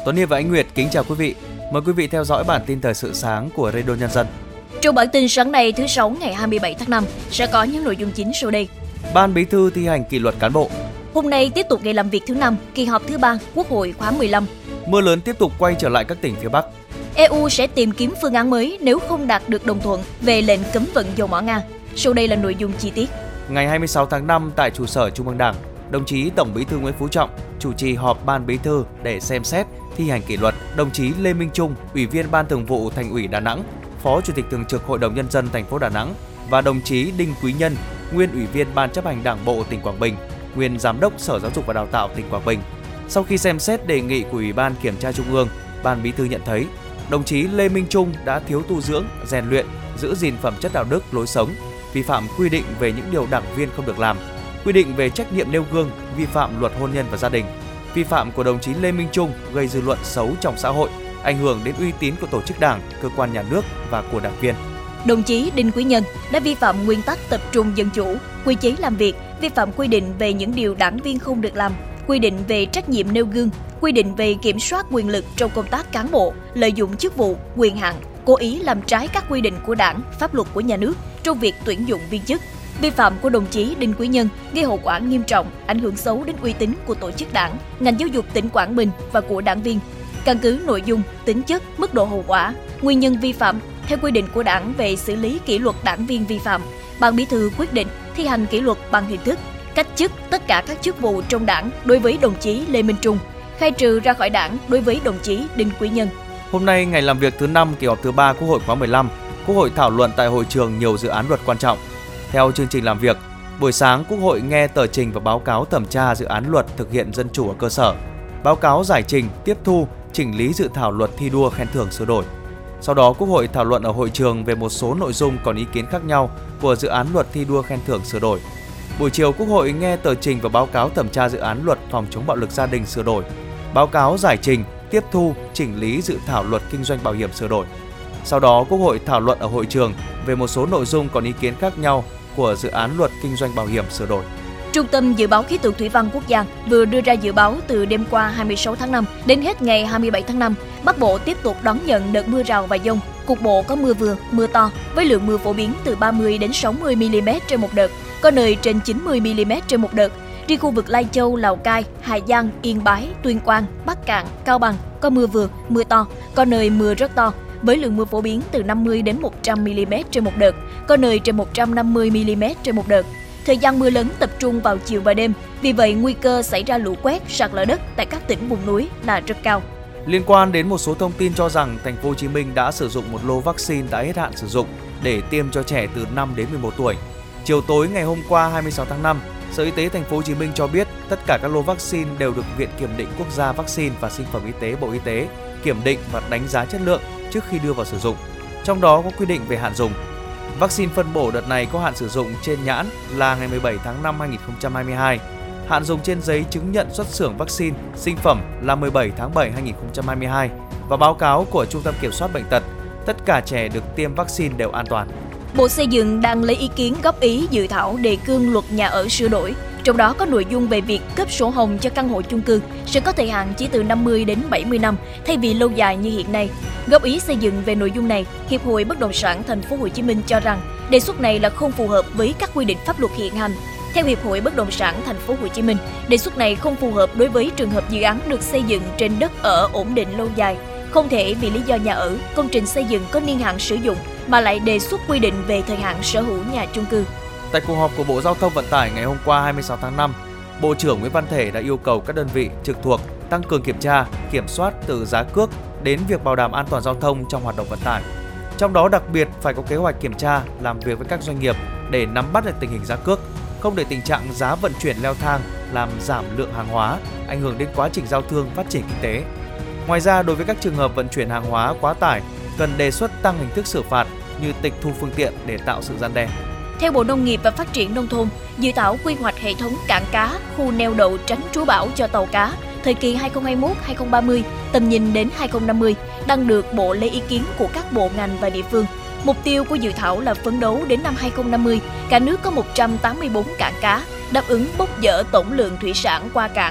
Tuấn Hiệp và Anh Nguyệt kính chào quý vị. Mời quý vị theo dõi bản tin thời sự sáng của Radio Nhân dân. Trong bản tin sáng nay thứ Sáu ngày 27 tháng 5 sẽ có những nội dung chính sau đây. Ban Bí thư thi hành kỷ luật cán bộ. Hôm nay tiếp tục ngày làm việc thứ 5, kỳ họp thứ 3 Quốc hội khóa 15. Mưa lớn tiếp tục quay trở lại các tỉnh phía Bắc. EU sẽ tìm kiếm phương án mới nếu không đạt được đồng thuận về lệnh cấm vận dầu mỏ Nga. Sau đây là nội dung chi tiết. Ngày 26 tháng 5 tại trụ sở Trung ương Đảng, đồng chí Tổng Bí thư Nguyễn Phú Trọng chủ trì họp Ban Bí thư để xem xét thi hành kỷ luật đồng chí Lê Minh Trung, Ủy viên Ban Thường vụ Thành ủy Đà Nẵng, Phó Chủ tịch Thường trực Hội đồng Nhân dân thành phố Đà Nẵng và đồng chí Đinh Quý Nhân, nguyên Ủy viên Ban Chấp hành Đảng bộ tỉnh Quảng Bình, nguyên Giám đốc Sở Giáo dục và Đào tạo tỉnh Quảng Bình. Sau khi xem xét đề nghị của Ủy ban Kiểm tra Trung ương, Ban Bí thư nhận thấy đồng chí Lê Minh Trung đã thiếu tu dưỡng, rèn luyện, giữ gìn phẩm chất đạo đức, lối sống, vi phạm quy định về những điều đảng viên không được làm, quy định về trách nhiệm nêu gương, vi phạm luật hôn nhân và gia đình. Vi phạm của đồng chí Lê Minh Trung gây dư luận xấu trong xã hội, ảnh hưởng đến uy tín của tổ chức đảng, cơ quan nhà nước và của đảng viên. Đồng chí Đinh Quý Nhân đã vi phạm nguyên tắc tập trung dân chủ, quy chế làm việc, vi phạm quy định về những điều đảng viên không được làm, quy định về trách nhiệm nêu gương, quy định về kiểm soát quyền lực trong công tác cán bộ, lợi dụng chức vụ, quyền hạn, cố ý làm trái các quy định của đảng, pháp luật của nhà nước trong việc tuyển dụng viên chức. Vi phạm của đồng chí Đinh Quý Nhân gây hậu quả nghiêm trọng, ảnh hưởng xấu đến uy tín của tổ chức đảng, ngành giáo dục tỉnh Quảng Bình và của đảng viên. Căn cứ nội dung, tính chất, mức độ hậu quả, nguyên nhân vi phạm theo quy định của Đảng về xử lý kỷ luật đảng viên vi phạm, Ban Bí thư quyết định thi hành kỷ luật bằng hình thức cách chức tất cả các chức vụ trong đảng đối với đồng chí Lê Minh Trung, khai trừ ra khỏi đảng đối với đồng chí Đinh Quý Nhân. Hôm nay, ngày làm việc thứ 5 kỳ họp thứ 3 Quốc hội khóa 15, Quốc hội thảo luận tại hội trường nhiều dự án luật quan trọng. Theo chương trình làm việc, buổi sáng Quốc hội nghe tờ trình và báo cáo thẩm tra dự án luật thực hiện dân chủ ở cơ sở, báo cáo giải trình, tiếp thu, chỉnh lý dự thảo luật thi đua khen thưởng sửa đổi. Sau đó, Quốc hội thảo luận ở hội trường về một số nội dung còn ý kiến khác nhau của dự án luật thi đua khen thưởng sửa đổi. Buổi chiều, Quốc hội nghe tờ trình và báo cáo thẩm tra dự án luật phòng chống bạo lực gia đình sửa đổi, báo cáo giải trình, tiếp thu, chỉnh lý dự thảo luật kinh doanh bảo hiểm sửa đổi. Sau đó, Quốc hội thảo luận ở hội trường về một số nội dung còn ý kiến khác nhau của dự án luật kinh doanh bảo hiểm sửa đổi. Trung tâm Dự báo Khí tượng Thủy văn Quốc gia vừa đưa ra dự báo từ đêm qua 26 tháng 5 đến hết ngày 27 tháng 5, Bắc Bộ tiếp tục đón nhận đợt mưa rào và dông, cục bộ có mưa vừa, mưa to, với lượng mưa phổ biến từ 30 đến 60 mm trên một đợt, có nơi trên 90 mm trên một đợt. Riêng khu vực Lai Châu, Lào Cai, Hà Giang, Yên Bái, Tuyên Quang, Bắc Kạn, Cao Bằng có mưa vừa, mưa to, có nơi mưa rất to, với lượng mưa phổ biến từ 50 đến 100 mm trên một đợt, có nơi trên 150 mm trên một đợt. Thời gian mưa lớn tập trung vào chiều và đêm, vì vậy nguy cơ xảy ra lũ quét, sạt lở đất tại các tỉnh vùng núi là rất cao. Liên quan đến một số thông tin cho rằng thành phố Hồ Chí Minh đã sử dụng một lô vaccine đã hết hạn sử dụng để tiêm cho trẻ từ 5 đến 11 tuổi. Chiều tối ngày hôm qua 26 tháng 5, Sở Y tế thành phố Hồ Chí Minh cho biết tất cả các lô vaccine đều được Viện Kiểm định Quốc gia Vaccine và Sinh phẩm Y tế Bộ Y tế kiểm định và đánh giá chất lượng trước khi đưa vào sử dụng. Trong đó có quy định về hạn dùng. Vaccine phân bổ đợt này có hạn sử dụng trên nhãn là ngày 17 tháng 5 2022. Hạn dùng trên giấy chứng nhận xuất xưởng vaccine, sinh phẩm là 17 tháng 7 2022 và báo cáo của Trung tâm Kiểm soát Bệnh tật, tất cả trẻ được tiêm vaccine đều an toàn. Bộ Xây dựng đang lấy ý kiến góp ý dự thảo đề cương luật nhà ở sửa đổi, trong đó có nội dung về việc cấp sổ hồng cho căn hộ chung cư sẽ có thời hạn chỉ từ 50 đến 70 năm thay vì lâu dài như hiện nay. Góp ý xây dựng về nội dung này, Hiệp hội Bất động sản Thành phố Hồ Chí Minh cho rằng đề xuất này là không phù hợp với các quy định pháp luật hiện hành. Theo Hiệp hội Bất động sản Thành phố Hồ Chí Minh, đề xuất này không phù hợp đối với trường hợp dự án được xây dựng trên đất ở ổn định lâu dài, không thể vì lý do nhà ở, công trình xây dựng có niên hạn sử dụng mà lại đề xuất quy định về thời hạn sở hữu nhà chung cư. Tại cuộc họp của Bộ Giao thông Vận tải ngày hôm qua 26 tháng 5, Bộ trưởng Nguyễn Văn Thể đã yêu cầu các đơn vị trực thuộc tăng cường kiểm tra, kiểm soát từ giá cước đến việc bảo đảm an toàn giao thông trong hoạt động vận tải. Trong đó đặc biệt phải có kế hoạch kiểm tra, làm việc với các doanh nghiệp để nắm bắt được tình hình giá cước, không để tình trạng giá vận chuyển leo thang làm giảm lượng hàng hóa, ảnh hưởng đến quá trình giao thương phát triển kinh tế. Ngoài ra, đối với các trường hợp vận chuyển hàng hóa quá tải, cần đề xuất tăng hình thức xử phạt như tịch thu phương tiện để tạo sự răn đe. Theo Bộ Nông nghiệp và Phát triển Nông thôn, dự thảo quy hoạch hệ thống cảng cá, khu neo đậu tránh trú bão cho tàu cá thời kỳ 2021-2030, tầm nhìn đến 2050 đang được Bộ lấy ý kiến của các bộ ngành và địa phương. Mục tiêu của dự thảo là phấn đấu đến năm 2050, cả nước có 184 cảng cá, đáp ứng bốc dỡ tổng lượng thủy sản qua cảng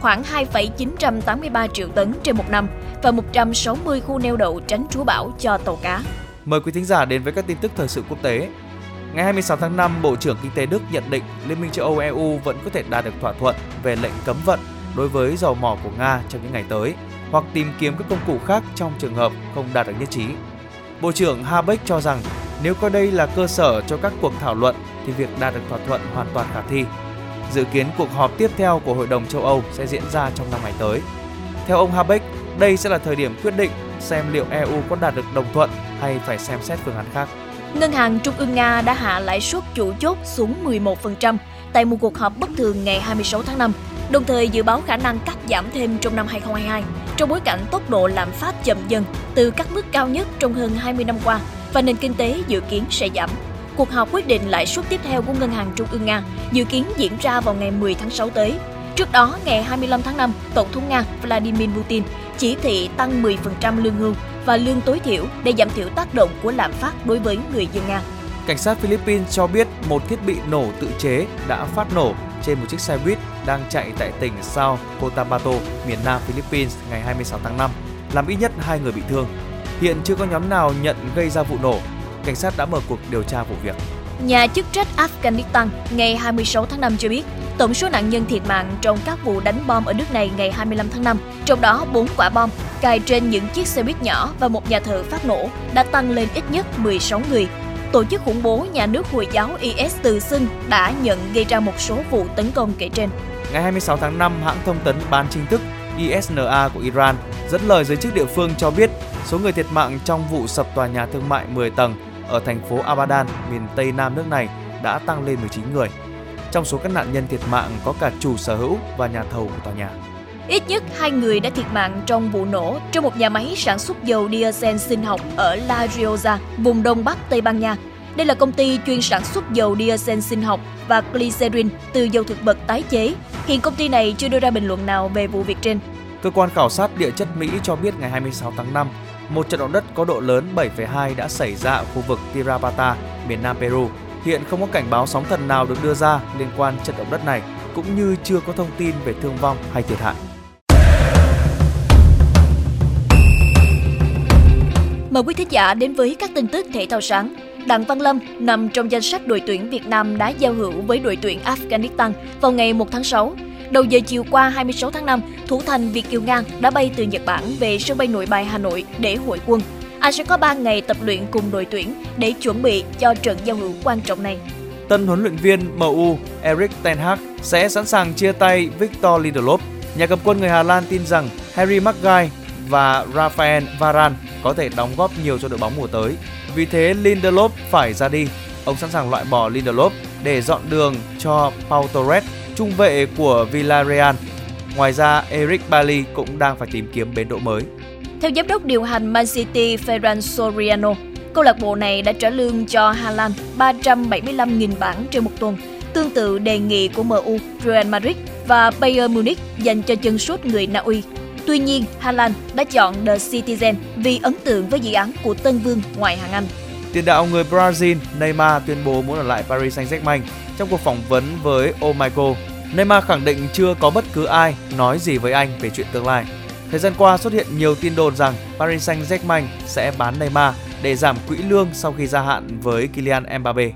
khoảng 2,983 triệu tấn trên một năm và 160 khu neo đậu tránh trú bão cho tàu cá. Mời quý thính giả đến với các tin tức thời sự quốc tế. Ngày 26 tháng 5, Bộ trưởng Kinh tế Đức nhận định Liên minh châu Âu EU vẫn có thể đạt được thỏa thuận về lệnh cấm vận đối với dầu mỏ của Nga trong những ngày tới, hoặc tìm kiếm các công cụ khác trong trường hợp không đạt được nhất trí. Bộ trưởng Habeck cho rằng nếu coi đây là cơ sở cho các cuộc thảo luận thì việc đạt được thỏa thuận hoàn toàn khả thi. Dự kiến cuộc họp tiếp theo của Hội đồng châu Âu sẽ diễn ra trong 5 ngày tới. Theo ông Habeck, đây sẽ là thời điểm quyết định xem liệu EU có đạt được đồng thuận hay phải xem xét phương án khác. Ngân hàng Trung ương Nga đã hạ lãi suất chủ chốt xuống 11% tại một cuộc họp bất thường ngày 26 tháng 5, đồng thời dự báo khả năng cắt giảm thêm trong năm 2022, trong bối cảnh tốc độ lạm phát chậm dần từ các mức cao nhất trong hơn 20 năm qua và nền kinh tế dự kiến sẽ giảm. Cuộc họp quyết định lãi suất tiếp theo của Ngân hàng Trung ương Nga dự kiến diễn ra vào ngày 10 tháng 6 tới. Trước đó, ngày 25 tháng 5, Tổng thống Nga Vladimir Putin chỉ thị tăng 10% lương hưu và lương tối thiểu để giảm thiểu tác động của lạm phát đối với người dân Nga. Cảnh sát Philippines cho biết một thiết bị nổ tự chế đã phát nổ trên một chiếc xe buýt đang chạy tại tỉnh Sao Cotabato, miền Nam Philippines ngày 26 tháng 5, làm ít nhất 2 người bị thương. Hiện chưa có nhóm nào nhận gây ra vụ nổ. Cảnh sát đã mở cuộc điều tra vụ việc. Nhà chức trách Afghanistan ngày 26 tháng 5 cho biết tổng số nạn nhân thiệt mạng trong các vụ đánh bom ở nước này ngày 25 tháng 5, trong đó 4 quả bom cài trên những chiếc xe buýt nhỏ và một nhà thờ phát nổ đã tăng lên ít nhất 16 người. Tổ chức khủng bố nhà nước Hồi giáo IS tự xưng đã nhận gây ra một số vụ tấn công kể trên. Ngày 26 tháng 5, hãng thông tấn bán chính thức ISNA của Iran dẫn lời giới chức địa phương cho biết số người thiệt mạng trong vụ sập tòa nhà thương mại 10 tầng ở thành phố Abadan, miền Tây Nam nước này đã tăng lên 19 người. Trong số các nạn nhân thiệt mạng có cả chủ sở hữu và nhà thầu của tòa nhà. Ít nhất 2 người đã thiệt mạng trong vụ nổ trong một nhà máy sản xuất dầu diesel sinh học ở La Rioja, vùng Đông Bắc Tây Ban Nha. Đây là công ty chuyên sản xuất dầu diesel sinh học và glycerin từ dầu thực vật tái chế. Hiện công ty này chưa đưa ra bình luận nào về vụ việc trên. Cơ quan khảo sát địa chất Mỹ cho biết ngày 26 tháng 5, một trận động đất có độ lớn 7,2 đã xảy ra ở khu vực Tirapata, miền Nam Peru. Hiện không có cảnh báo sóng thần nào được đưa ra liên quan trận động đất này, cũng như chưa có thông tin về thương vong hay thiệt hại. Mời quý thính giả đến với các tin tức thể thao sáng. Đặng Văn Lâm nằm trong danh sách đội tuyển Việt Nam đã giao hữu với đội tuyển Afghanistan vào ngày 1 tháng 6. Đầu giờ chiều qua 26 tháng 5, thủ thành Việt Kiều Ngang đã bay từ Nhật Bản về sân bay Nội Bài Hà Nội để hội quân. Anh sẽ có 3 ngày tập luyện cùng đội tuyển để chuẩn bị cho trận giao hữu quan trọng này. Tân huấn luyện viên MU Erik ten Hag sẽ sẵn sàng chia tay Victor Lindelof. Nhà cầm quân người Hà Lan tin rằng Harry Maguire và Rafael Varane có thể đóng góp nhiều cho đội bóng mùa tới. Vì thế Lindelof phải ra đi. Ông sẵn sàng loại bỏ Lindelof để dọn đường cho Pau Torres, trung vệ của Villarreal. Ngoài ra, Eric Bailly cũng đang phải tìm kiếm bến đỗ mới. Theo giám đốc điều hành Man City Ferran Soriano, câu lạc bộ này đã trả lương cho Haaland 375.000 bảng trên một tuần, tương tự đề nghị của MU, Real Madrid và Bayern Munich dành cho chân sút người Na Uy. Tuy nhiên, Haaland đã chọn The Citizen vì ấn tượng với dự án của Tân Vương ngoại hạng Anh. Tiền đạo người Brazil Neymar tuyên bố muốn ở lại Paris Saint-Germain. Trong cuộc phỏng vấn với Oh My God, Neymar khẳng định chưa có bất cứ ai nói gì với anh về chuyện tương lai. Thời gian qua xuất hiện nhiều tin đồn rằng Paris Saint-Germain sẽ bán Neymar để giảm quỹ lương sau khi gia hạn với Kylian Mbappé.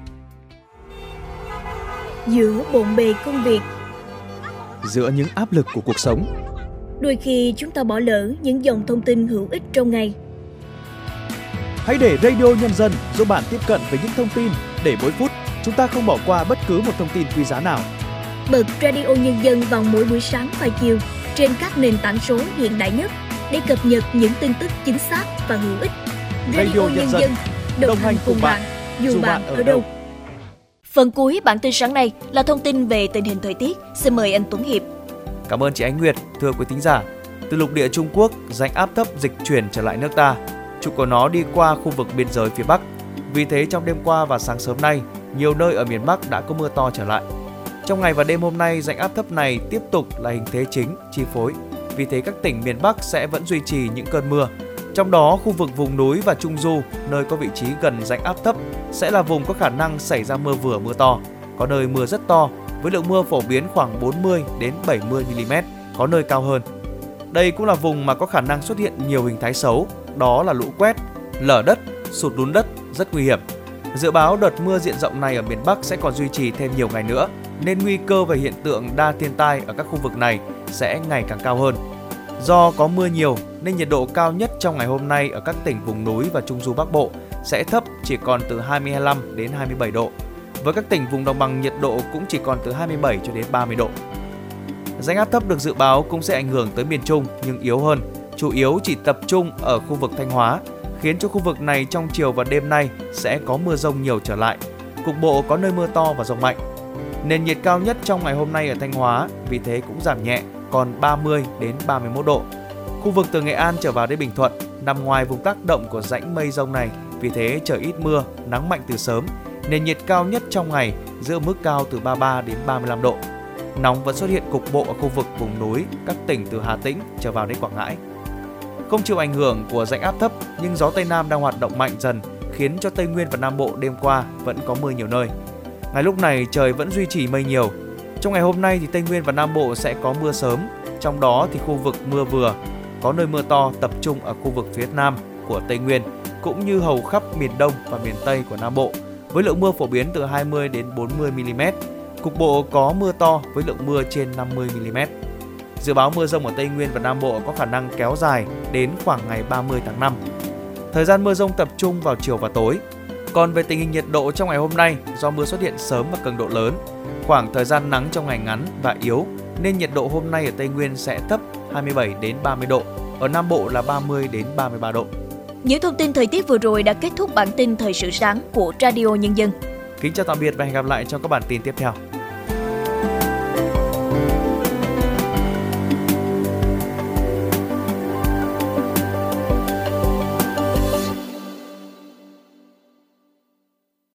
Giữa bộn bề công việc, giữa những áp lực của cuộc sống, đôi khi chúng ta bỏ lỡ những dòng thông tin hữu ích trong ngày. Hãy để Radio Nhân dân giúp bạn tiếp cận với những thông tin để mỗi phút chúng ta không bỏ qua bất cứ một thông tin quý giá nào. Bật Radio Nhân dân vào mỗi buổi sáng và chiều trên các nền tảng số hiện đại nhất để cập nhật những tin tức chính xác và hữu ích. Radio Nhân dân đồng hành cùng bạn dù bạn ở đâu. Phần cuối bản tin sáng nay là thông tin về tình hình thời tiết. Xin mời anh Tuấn Hiệp. Cảm ơn chị Ánh Nguyệt. Thưa quý thính giả, từ lục địa Trung Quốc, rãnh áp thấp dịch chuyển trở lại nước ta. Trục của nó đi qua khu vực biên giới phía Bắc. Vì thế trong đêm qua và sáng sớm nay, nhiều nơi ở miền Bắc đã có mưa to trở lại. Trong ngày và đêm hôm nay, rãnh áp thấp này tiếp tục là hình thế chính chi phối. Vì thế các tỉnh miền Bắc sẽ vẫn duy trì những cơn mưa. Trong đó, khu vực vùng núi và Trung Du, nơi có vị trí gần rãnh áp thấp, sẽ là vùng có khả năng xảy ra mưa vừa mưa to. Có nơi mưa rất to, với lượng mưa phổ biến khoảng 40 đến 70 mm. có nơi cao hơn. Đây cũng là vùng mà có khả năng xuất hiện nhiều hình thái xấu, đó là lũ quét, lở đất, sụt lún đất rất nguy hiểm. Dự báo đợt mưa diện rộng này ở miền Bắc sẽ còn duy trì thêm nhiều ngày nữa, nên nguy cơ về hiện tượng đa thiên tai ở các khu vực này sẽ ngày càng cao hơn. Do có mưa nhiều nên nhiệt độ cao nhất trong ngày hôm nay ở các tỉnh vùng núi và Trung du Bắc Bộ sẽ thấp, chỉ còn từ 25 đến 27 độ. Với các tỉnh vùng đồng bằng, nhiệt độ cũng chỉ còn từ 27 cho đến 30 độ. Rãnh áp thấp được dự báo cũng sẽ ảnh hưởng tới miền Trung nhưng yếu hơn, chủ yếu chỉ tập trung ở khu vực Thanh Hóa, khiến cho khu vực này trong chiều và đêm nay sẽ có mưa dông nhiều trở lại. Cục bộ có nơi mưa to và dông mạnh. Nền nhiệt cao nhất trong ngày hôm nay ở Thanh Hóa vì thế cũng giảm nhẹ, còn 30 đến 31 độ. Khu vực từ Nghệ An trở vào đến Bình Thuận nằm ngoài vùng tác động của rãnh mây dông này, vì thế trời ít mưa, nắng mạnh từ sớm. Nền nhiệt cao nhất trong ngày giữ mức cao từ 33 đến 35 độ. Nóng vẫn xuất hiện cục bộ ở khu vực vùng núi, các tỉnh từ Hà Tĩnh trở vào đến Quảng Ngãi. Không chịu ảnh hưởng của rãnh áp thấp nhưng gió Tây Nam đang hoạt động mạnh dần, khiến cho Tây Nguyên và Nam Bộ đêm qua vẫn có mưa nhiều nơi. Ngay lúc này trời vẫn duy trì mây nhiều. Trong ngày hôm nay thì Tây Nguyên và Nam Bộ sẽ có mưa sớm, trong đó thì khu vực mưa vừa, có nơi mưa to tập trung ở khu vực phía Nam của Tây Nguyên cũng như hầu khắp miền Đông và miền Tây của Nam Bộ, với lượng mưa phổ biến từ 20 đến 40 mm. Cục bộ có mưa to với lượng mưa trên 50 mm. Dự báo mưa dông ở Tây Nguyên và Nam Bộ có khả năng kéo dài đến khoảng ngày 30 tháng 5. Thời gian mưa dông tập trung vào chiều và tối. Còn về tình hình nhiệt độ trong ngày hôm nay, do mưa xuất hiện sớm và cường độ lớn, khoảng thời gian nắng trong ngày ngắn và yếu, nên nhiệt độ hôm nay ở Tây Nguyên sẽ thấp 27 đến 30 độ, ở Nam Bộ là 30 đến 33 độ. Những thông tin thời tiết vừa rồi đã kết thúc bản tin Thời sự sáng của Radio Nhân dân. Kính chào tạm biệt và hẹn gặp lại trong các bản tin tiếp theo.